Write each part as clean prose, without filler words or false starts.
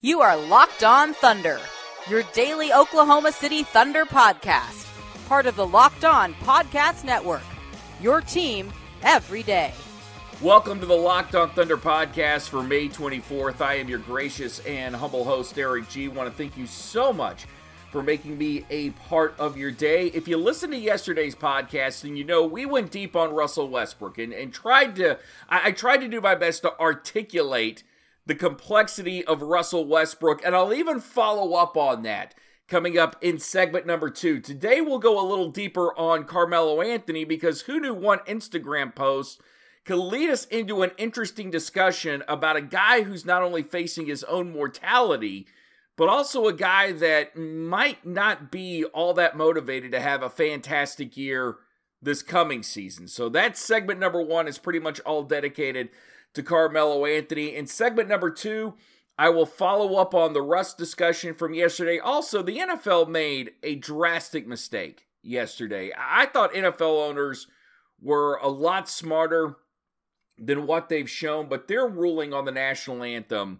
You are Locked On Thunder, your daily Oklahoma City Thunder podcast. Part of the Locked On Podcast Network, your team every day. Welcome to the Locked On Thunder podcast for May 24th. I am your gracious and humble host, Eric G. I want to thank you so much for making me a part of your day. If you listened to yesterday's podcast, then you know we went deep on Russell Westbrook and tried to do my best to articulate the complexity of Russell Westbrook, and I'll even follow up on that coming up in segment number 2. Today we'll go a little deeper on Carmelo Anthony, because who knew one Instagram post could lead us into an interesting discussion about a guy who's not only facing his own mortality, but also a guy that might not be all that motivated to have a fantastic year this coming season. So that segment number 1 is pretty much all dedicated to Carmelo Anthony. In segment number 2, I will follow up on the Russ discussion from yesterday. Also, the NFL made a drastic mistake yesterday. I thought NFL owners were a lot smarter than what they've shown, but their ruling on the national anthem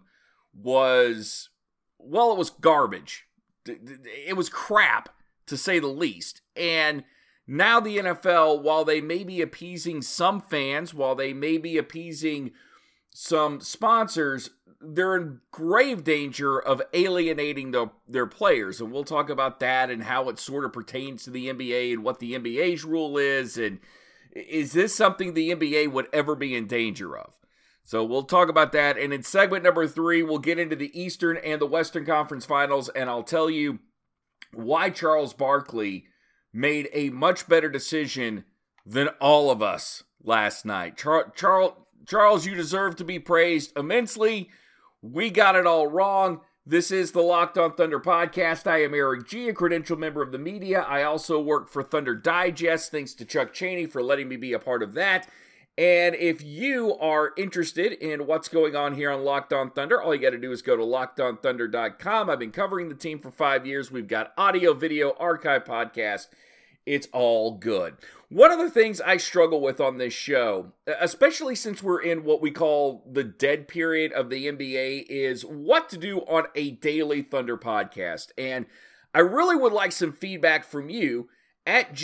was, well, it was garbage. It was crap, to say the least. And now the NFL, while they may be appeasing some fans, while they may be appeasing some sponsors, they're in grave danger of alienating their players. And we'll talk about that and how it sort of pertains to the NBA and what the NBA's rule is. And is this something the NBA would ever be in danger of? So we'll talk about that. And in segment number 3, we'll get into the Eastern and the Western Conference Finals. And I'll tell you why Charles Barkley made a much better decision than all of us last night. Charles, you deserve to be praised immensely. We got it all wrong. This is the Locked On Thunder podcast. I am Eric G., a credentialed member of the media. I also work for Thunder Digest. Thanks to Chuck Chaney for letting me be a part of that. And if you are interested in what's going on here on Locked On Thunder, all you got to do is go to LockedOnThunder.com. I've been covering the team for 5 years. We've got audio, video, archive podcast. It's all good. One of the things I struggle with on this show, especially since we're in what we call the dead period of the NBA, is what to do on a daily Thunder podcast. And I really would like some feedback from you at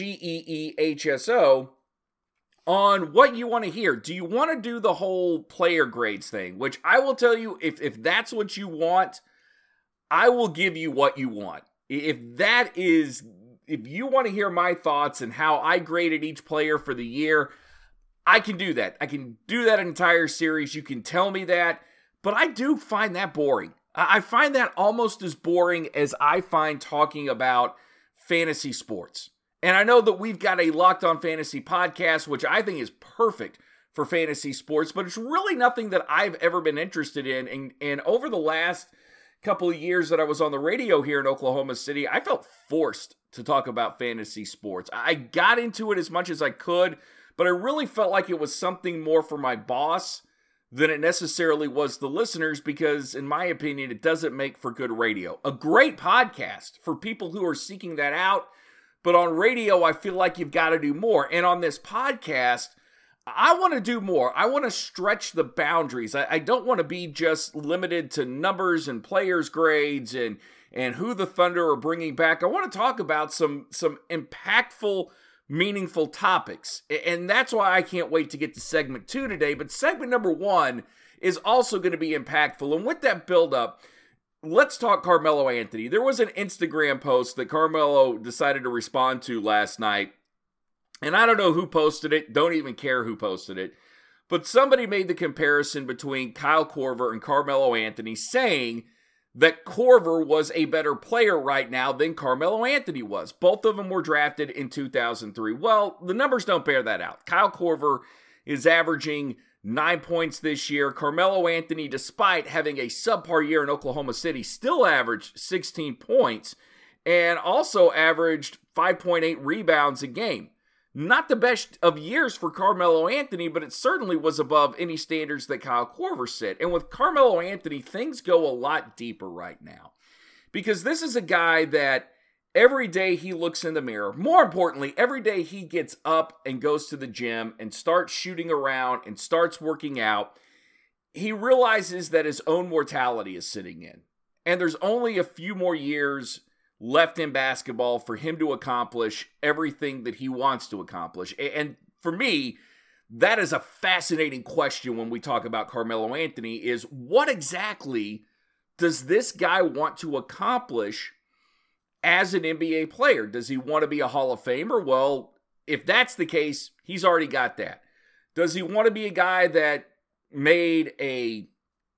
GEEHSO on what you want to hear. Do you want to do the whole player grades thing? Which I will tell you, if that's what you want, I will give you what you want. If you want to hear my thoughts and how I graded each player for the year, I can do that. I can do that entire series. You can tell me that. But I do find that boring. I find that almost as boring as I find talking about fantasy sports. And I know that we've got a Locked On Fantasy podcast, which I think is perfect for fantasy sports, but it's really nothing that I've ever been interested in. And over the last couple of years that I was on the radio here in Oklahoma City, I felt forced to talk about fantasy sports. I got into it as much as I could, but I really felt like it was something more for my boss than it necessarily was the listeners, because in my opinion, it doesn't make for good radio. A great podcast for people who are seeking that out, but on radio, I feel like you've got to do more. And on this podcast, I want to do more. I want to stretch the boundaries. I don't want to be just limited to numbers and players' grades and who the Thunder are bringing back. I want to talk about some impactful, meaningful topics. And that's why I can't wait to get to segment 2 today. But segment number 1 is also going to be impactful. And with that buildup, let's talk Carmelo Anthony. There was an Instagram post that Carmelo decided to respond to last night. And I don't know who posted it, don't even care who posted it, but somebody made the comparison between Kyle Korver and Carmelo Anthony, saying that Korver was a better player right now than Carmelo Anthony was. Both of them were drafted in 2003. Well, the numbers don't bear that out. Kyle Korver is averaging 9 points this year. Carmelo Anthony, despite having a subpar year in Oklahoma City, still averaged 16 points and also averaged 5.8 rebounds a game. Not the best of years for Carmelo Anthony, but it certainly was above any standards that Kyle Korver set. And with Carmelo Anthony, things go a lot deeper right now, because this is a guy that every day he looks in the mirror. More importantly, every day he gets up and goes to the gym and starts shooting around and starts working out, he realizes that his own mortality is sitting in. And there's only a few more years left in basketball for him to accomplish everything that he wants to accomplish. And for me, that is a fascinating question when we talk about Carmelo Anthony, is what exactly does this guy want to accomplish as an NBA player? Does he want to be a Hall of Famer? Well, if that's the case, he's already got that. Does he want to be a guy that made a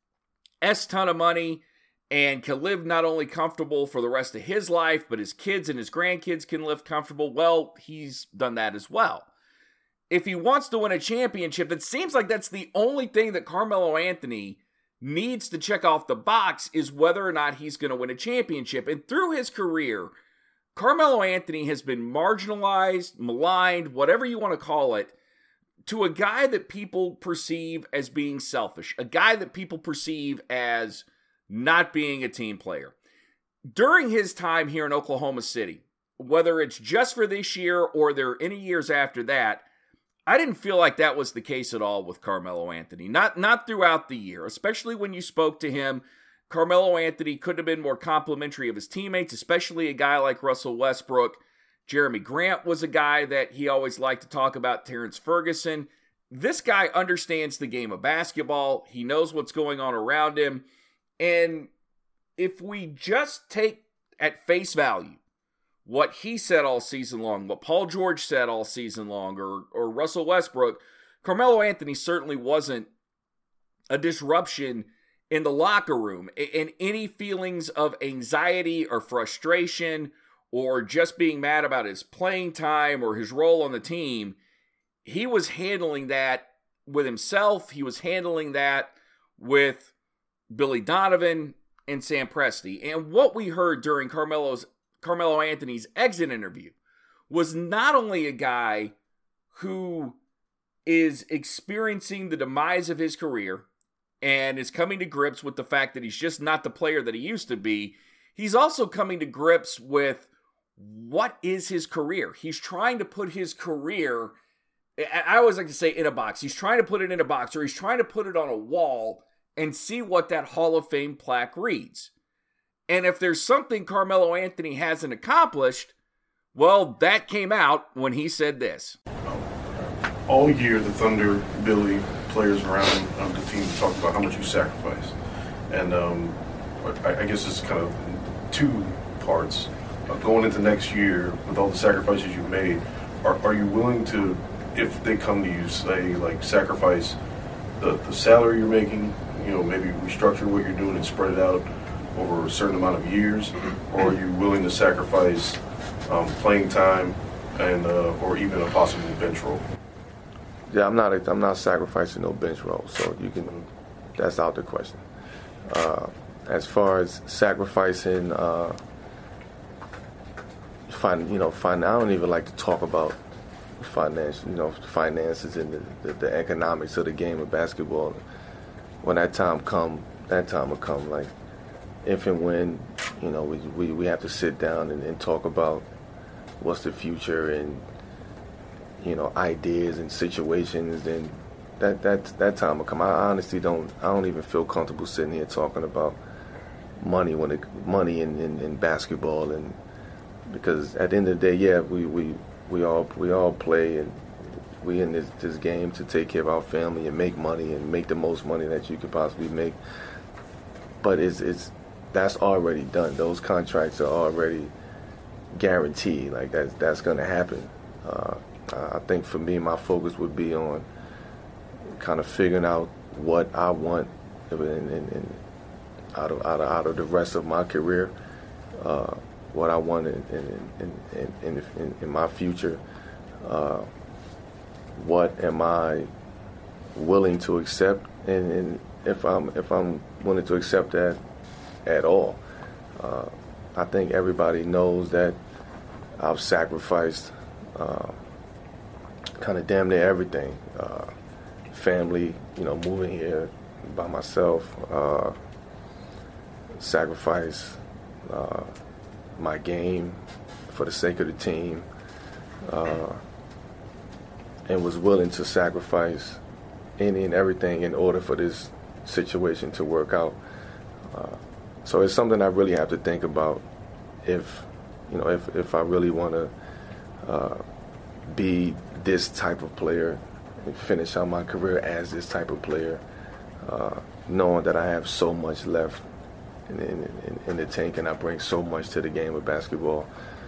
ton of money and can live not only comfortable for the rest of his life, but his kids and his grandkids can live comfortable? Well, he's done that as well. If he wants to win a championship, it seems like that's the only thing that Carmelo Anthony needs to check off the box, is whether or not he's going to win a championship. And through his career, Carmelo Anthony has been marginalized, maligned, whatever you want to call it, to a guy that people perceive as being selfish, a guy that people perceive as not being a team player. During his time here in Oklahoma City, whether it's just for this year or there are any years after that, I didn't feel like that was the case at all with Carmelo Anthony. Not throughout the year, especially when you spoke to him. Carmelo Anthony couldn't have been more complimentary of his teammates, especially a guy like Russell Westbrook. Jeremy Grant was a guy that he always liked to talk about, Terrence Ferguson. This guy understands the game of basketball. He knows what's going on around him. And if we just take at face value what he said all season long, what Paul George said all season long, or Russell Westbrook, Carmelo Anthony certainly wasn't a disruption in the locker room. And any feelings of anxiety or frustration or just being mad about his playing time or his role on the team, he was handling that with himself. He was handling that with Billy Donovan and Sam Presti. And what we heard during Carmelo Anthony's exit interview was not only a guy who is experiencing the demise of his career and is coming to grips with the fact that he's just not the player that he used to be, he's also coming to grips with what is his career. He's trying to put his career, I always like to say, in a box. He's trying to put it in a box, or he's trying to put it on a wall and see what that Hall of Fame plaque reads. And if there's something Carmelo Anthony hasn't accomplished, well, that came out when he said this. All year, the Thunder, Billy, players around the team talk about how much you sacrifice. And I guess it's kind of two parts. Going into next year, with all the sacrifices you've made, are you willing to, if they come to you, say, like, sacrifice the salary you're making, you know, maybe restructure what you're doing and spread it out over a certain amount of years, or are you willing to sacrifice playing time and or even a possible bench role? Yeah, I'm not sacrificing no bench role, so that's out the question. As far as sacrificing, I don't even like to talk about finances and the economics of the game of basketball. When that time will come. Like, if and when, we have to sit down and talk about what's the future and, ideas and situations, then that time will come. I honestly don't even feel comfortable sitting here talking about money in basketball, and because at the end of the day, yeah, we all play, and we in this game to take care of our family and make money and make the most money that you could possibly make. But that's already done. Those contracts are already guaranteed. Like, that's going to happen. I think for me, my focus would be on kind of figuring out what I want and out of the rest of my career, what I want in my future. What am I willing to accept, and if I'm willing to accept that at all. I think everybody knows that I've sacrificed kind of damn near everything. Family, moving here by myself, sacrifice my game for the sake of the team, and was willing to sacrifice any and everything in order for this situation to work out. So it's something I really have to think about if I really want to be this type of player and finish out my career as this type of player, knowing that I have so much left in the tank and I bring so much to the game of basketball.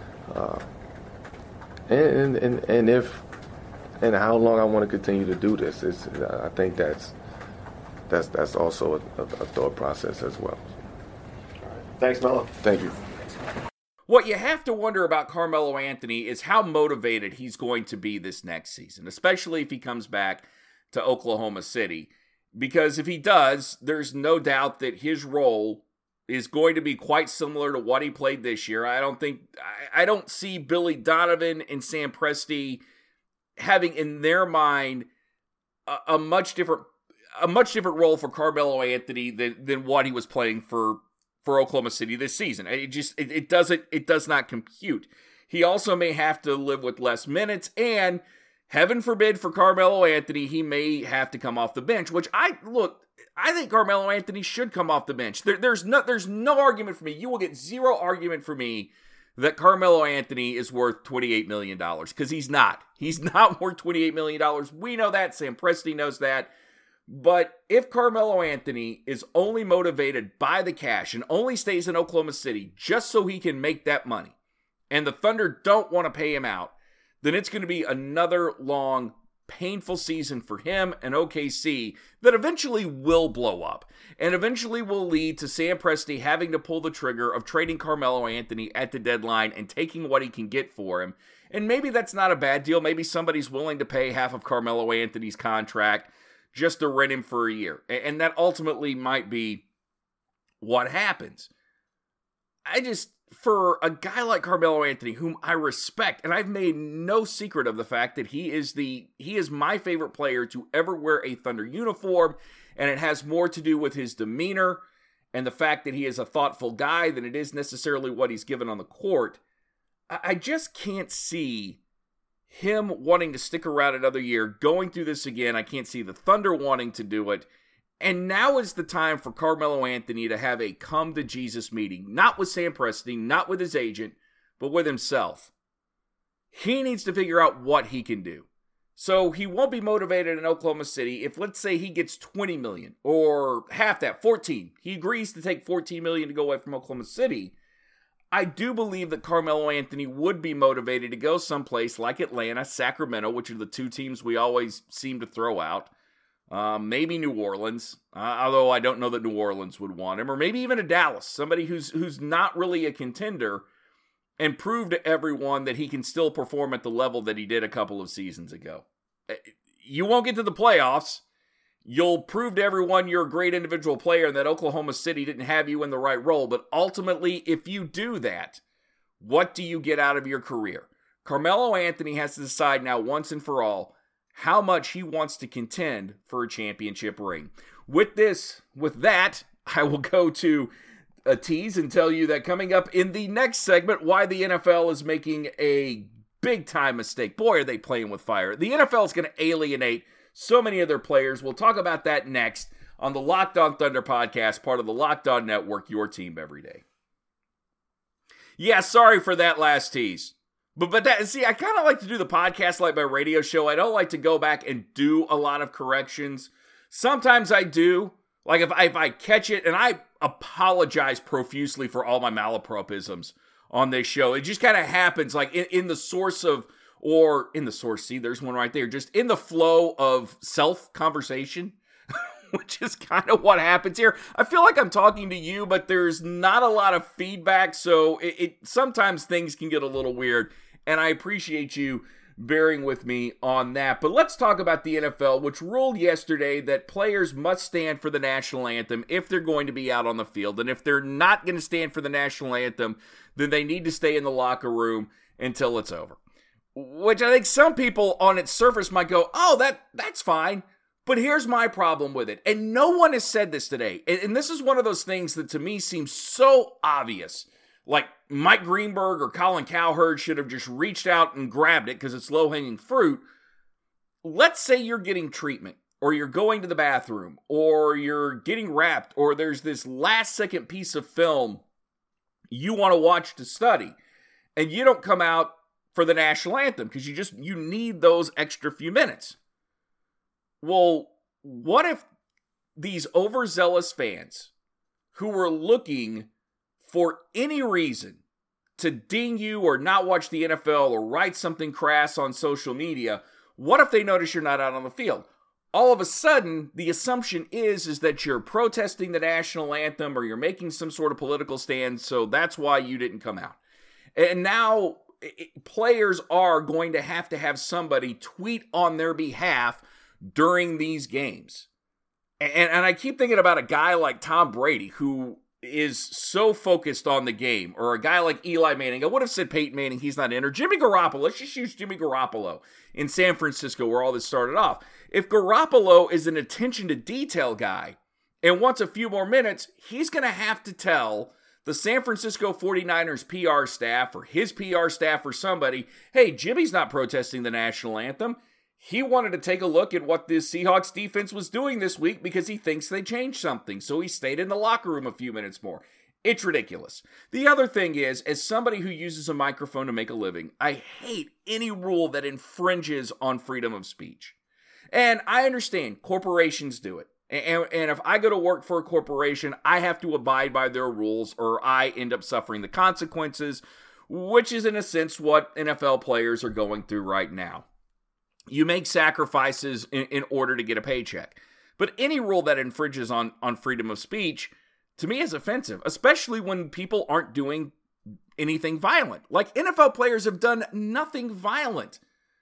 And how long I want to continue to do this. I think that's also a thought process as well. All right. Thanks, Melo. Thank you. What you have to wonder about Carmelo Anthony is how motivated he's going to be this next season, especially if he comes back to Oklahoma City. Because if he does, there's no doubt that his role is going to be quite similar to what he played this year. I don't see Billy Donovan and Sam Presti having in their mind a much different role for Carmelo Anthony than what he was playing for Oklahoma City this season. It does not compute. He also may have to live with less minutes, and heaven forbid for Carmelo Anthony, he may have to come off the bench, which I think Carmelo Anthony should come off the bench. There's no argument for me. You will get zero argument for me that Carmelo Anthony is worth $28 million, because he's not. He's not worth $28 million. We know that. Sam Presti knows that. But if Carmelo Anthony is only motivated by the cash and only stays in Oklahoma City just so he can make that money, and the Thunder don't want to pay him out, then it's going to be another long, painful season for him and OKC that eventually will blow up and eventually will lead to Sam Presti having to pull the trigger of trading Carmelo Anthony at the deadline and taking what he can get for him. And maybe that's not a bad deal. Maybe somebody's willing to pay half of Carmelo Anthony's contract just to rent him for a year. And that ultimately might be what happens. For a guy like Carmelo Anthony, whom I respect, and I've made no secret of the fact that he is my favorite player to ever wear a Thunder uniform, and it has more to do with his demeanor and the fact that he is a thoughtful guy than it is necessarily what he's given on the court. I just can't see him wanting to stick around another year, going through this again. I can't see the Thunder wanting to do it. And now is the time for Carmelo Anthony to have a come-to-Jesus meeting. Not with Sam Presti, not with his agent, but with himself. He needs to figure out what he can do. So he won't be motivated in Oklahoma City if, let's say, he gets $20 million, or half that, $14. He agrees to take $14 million to go away from Oklahoma City. I do believe that Carmelo Anthony would be motivated to go someplace like Atlanta, Sacramento, which are the two teams we always seem to throw out. Maybe New Orleans, although I don't know that New Orleans would want him, or maybe even a Dallas, somebody who's not really a contender, and prove to everyone that he can still perform at the level that he did a couple of seasons ago. You won't get to the playoffs. You'll prove to everyone you're a great individual player and that Oklahoma City didn't have you in the right role. But ultimately, if you do that, what do you get out of your career? Carmelo Anthony has to decide now once and for all how much he wants to contend for a championship ring. With that, I will go to a tease and tell you that coming up in the next segment, why the NFL is making a big-time mistake. Boy, are they playing with fire. The NFL is going to alienate so many of their players. We'll talk about that next on the Locked On Thunder podcast, part of the Locked On Network, your team every day. Yeah, sorry for that last tease. But that, see, I kind of like to do the podcast like my radio show. I don't like to go back and do a lot of corrections. Sometimes I do. Like if I catch it, and I apologize profusely for all my malapropisms on this show. It just kind of happens like in the source of, or in the source, see, there's one right there, just in the flow of self-conversation, which is kind of what happens here. I feel like I'm talking to you, but there's not a lot of feedback, so it sometimes things can get a little weird, and I appreciate you bearing with me on that. But let's talk about the NFL, which ruled yesterday that players must stand for the national anthem if they're going to be out on the field, and if they're not going to stand for the national anthem, then they need to stay in the locker room until it's over. Which I think some people on its surface might go, oh, that's fine. But here's my problem with it. And no one has said this today. And this is one of those things that to me seems so obvious. Like Mike Greenberg or Colin Cowherd should have just reached out and grabbed it because it's low-hanging fruit. Let's say you're getting treatment or you're going to the bathroom, or you're getting wrapped, or there's this last second piece of film you want to watch to study, and you don't come out for the national anthem because you need those extra few minutes. Well, what if these overzealous fans who were looking for any reason to ding you or not watch the NFL or write something crass on social media, what if they notice you're not out on the field? All of a sudden, the assumption is that you're protesting the national anthem or you're making some sort of political stand, so that's why you didn't come out. And now players are going to have somebody tweet on their behalf during these games. And I keep thinking about a guy like Tom Brady, who is so focused on the game, or a guy like Eli Manning. I would have said Peyton Manning, he's not in, or Jimmy Garoppolo. Let's just use Jimmy Garoppolo in San Francisco, where all this started off. If Garoppolo is an attention to detail guy and wants a few more minutes, he's going to have to tell the San Francisco 49ers PR staff or his PR staff or somebody, hey, Jimmy's not protesting the national anthem. He wanted to take a look at what the Seahawks defense was doing this week because he thinks they changed something, so he stayed in the locker room a few minutes more. It's ridiculous. The other thing is, as somebody who uses a microphone to make a living, I hate any rule that infringes on freedom of speech. And I understand corporations do it. And if I go to work for a corporation, I have to abide by their rules or I end up suffering the consequences, which is in a sense what NFL players are going through right now. You make sacrifices in order to get a paycheck. But any rule that infringes on freedom of speech, to me, is offensive, especially when people aren't doing anything violent. Like, NFL players have done nothing violent.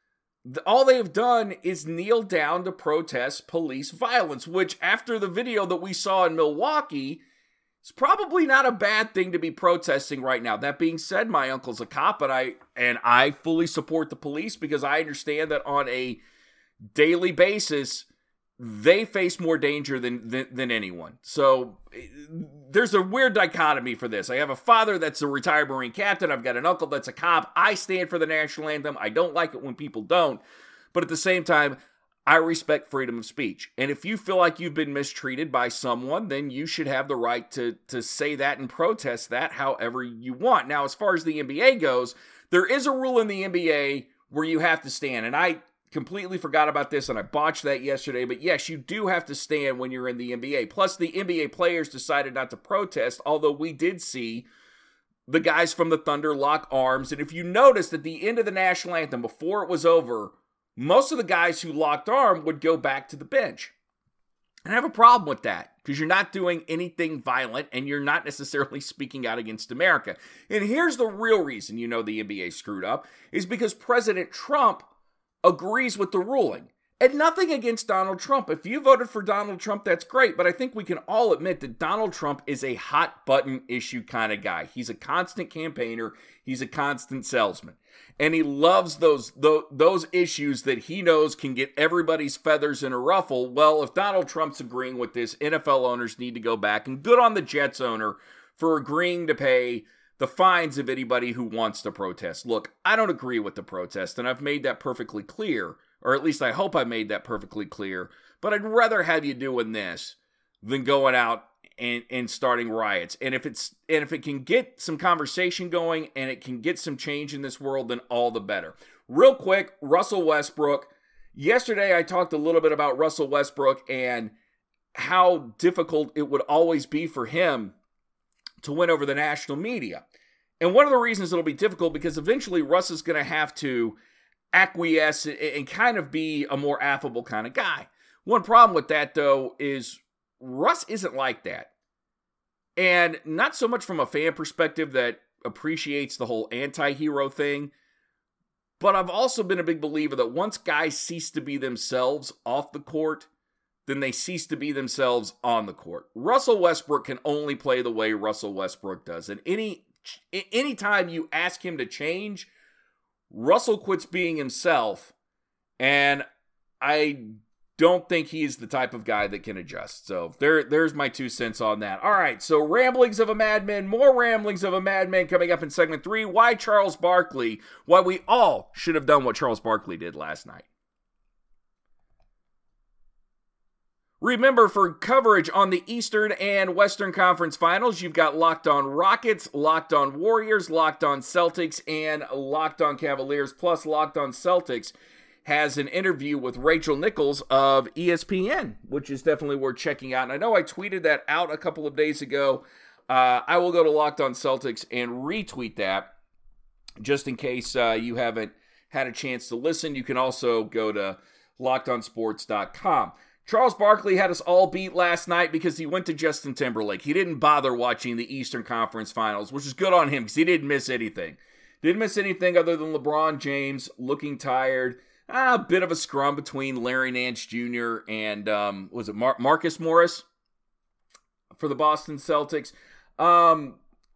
All they have done is kneel down to protest police violence, which after the video that we saw in Milwaukee, it's probably not a bad thing to be protesting right now. That being said, my uncle's a cop, and I fully support the police because I understand that on a daily basis, they face more danger than anyone. So there's a weird dichotomy for this. I have a father that's a retired Marine captain. I've got an uncle that's a cop. I stand for the national anthem. I don't like it when people don't. But at the same time, I respect freedom of speech. And if you feel like you've been mistreated by someone, then you should have the right to say that and protest that however you want. Now, as far as the NBA goes, there is a rule in the NBA where you have to stand. And I completely forgot about this and I botched that yesterday. But yes, you do have to stand when you're in the NBA. Plus, the NBA players decided not to protest, although we did see the guys from the Thunder lock arms. And if you noticed at the end of the national anthem, before it was over, most of the guys who locked arm would go back to the bench. And I have a problem with that because you're not doing anything violent and you're not necessarily speaking out against America. And here's the real reason you know the NBA screwed up is because President Trump agrees with the ruling. And nothing against Donald Trump. If you voted for Donald Trump, that's great. But I think we can all admit that Donald Trump is a hot button issue kind of guy. He's a constant campaigner. He's a constant salesman. And he loves those issues that he knows can get everybody's feathers in a ruffle. Well, if Donald Trump's agreeing with this, NFL owners need to go back. And good on the Jets owner for agreeing to pay the fines of anybody who wants to protest. Look, I don't agree with the protest, and I've made that perfectly clear. Or at least I hope I made that perfectly clear. But I'd rather have you doing this than going out and starting riots. And if it can get some conversation going and it can get some change in this world, then all the better. Real quick, Russell Westbrook. Yesterday I talked a little bit about Russell Westbrook and how difficult it would always be for him to win over the national media. And one of the reasons it'll be difficult because eventually Russ is going to have to acquiesce and kind of be a more affable kind of guy. One problem with that, though, is Russ isn't like that. And not so much from a fan perspective that appreciates the whole anti-hero thing, but I've also been a big believer that once guys cease to be themselves off the court, then they cease to be themselves on the court. Russell Westbrook can only play the way Russell Westbrook does. And any time you ask him to change, Russell quits being himself, and I don't think he's the type of guy that can adjust. So there's my 2 cents on that. All right, so ramblings of a madman, more ramblings of a madman coming up in segment 3. Why Charles Barkley, why we all should have done what Charles Barkley did last night. Remember, for coverage on the Eastern and Western Conference Finals, you've got Locked On Rockets, Locked On Warriors, Locked On Celtics, and Locked On Cavaliers, plus Locked On Celtics has an interview with Rachel Nichols of ESPN, which is definitely worth checking out. And I know I tweeted that out a couple of days ago. I will go to Locked On Celtics and retweet that, just in case you haven't had a chance to listen. You can also go to LockedOnSports.com. Charles Barkley had us all beat last night because he went to Justin Timberlake. He didn't bother watching the Eastern Conference Finals, which is good on him because he didn't miss anything. Didn't miss anything other than LeBron James looking tired. A bit of a scrum between Larry Nance Jr. and, was it Marcus Morris for the Boston Celtics? I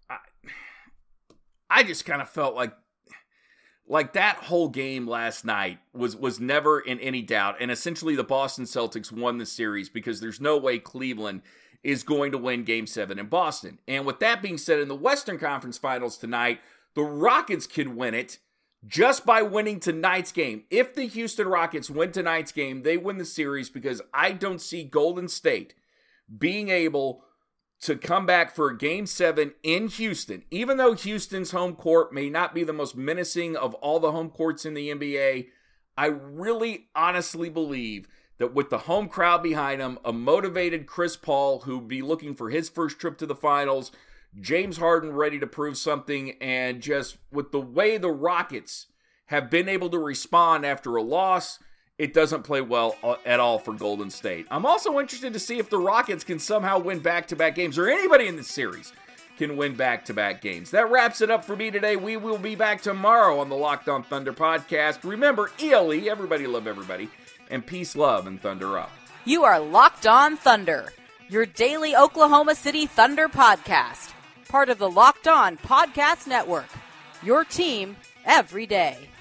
just kind of felt like that whole game last night was never in any doubt. And essentially the Boston Celtics won the series because there's no way Cleveland is going to win Game 7 in Boston. And with that being said, in the Western Conference Finals tonight, the Rockets could win it just by winning tonight's game. If the Houston Rockets win tonight's game, they win the series because I don't see Golden State being able to come back for Game 7 in Houston. Even though Houston's home court may not be the most menacing of all the home courts in the NBA, I really honestly believe that with the home crowd behind him, a motivated Chris Paul who'll be looking for his first trip to the finals, James Harden ready to prove something, and just with the way the Rockets have been able to respond after a loss, it doesn't play well at all for Golden State. I'm also interested to see if the Rockets can somehow win back-to-back games, or anybody in this series can win back-to-back games. That wraps it up for me today. We will be back tomorrow on the Locked On Thunder podcast. Remember, ELE, everybody love everybody, and peace, love, and thunder up. You are Locked On Thunder, your daily Oklahoma City Thunder podcast. Part of the Locked On Podcast Network, your team every day.